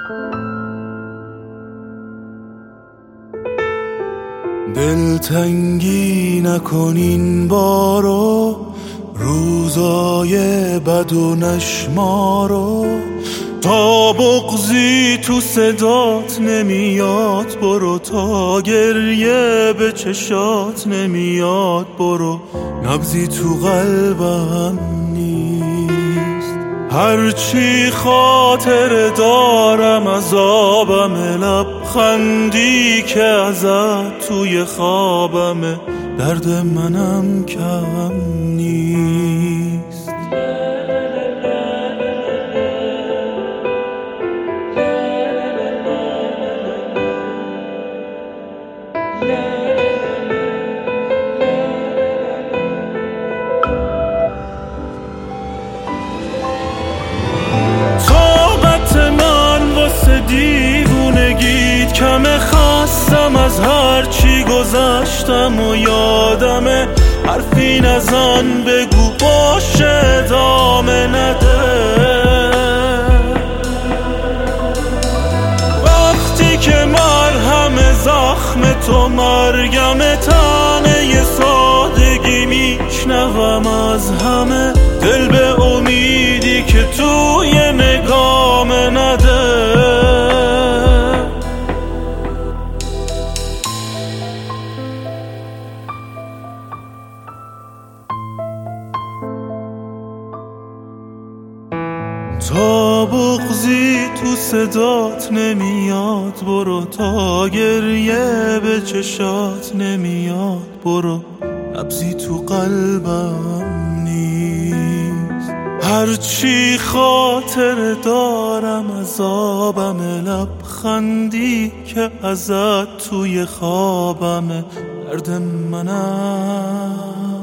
دلتنگی نکنین بارو، روزای بد و نشمارو. تا بغضی تو صدات نمیاد برو، تا گریه به چشات نمیاد برو. نبضی تو قلبم نیست، هرچی خاطر دارم عذابمه. لبخندی که ازت توی خوابمه، درد منم کم نیست. طاقت من واسه دیوونگیت کمه، خواستم از هر چی گذشتم و یادمه. حرفی نزن بگو باشه ادامه نده، وقتی که مرهم زخم تو مرگمه. تنه سادگی میشنوم از همه، دل به امیدی که توی نگام نده. تا بغضی تو صدات نمیاد برو، تا گریه به چشات نمیاد برو. نبضی تو قلبم نیست، هرچی خاطر دارم عذابمه. لبخندی که ازت توی خوابمه، درد منم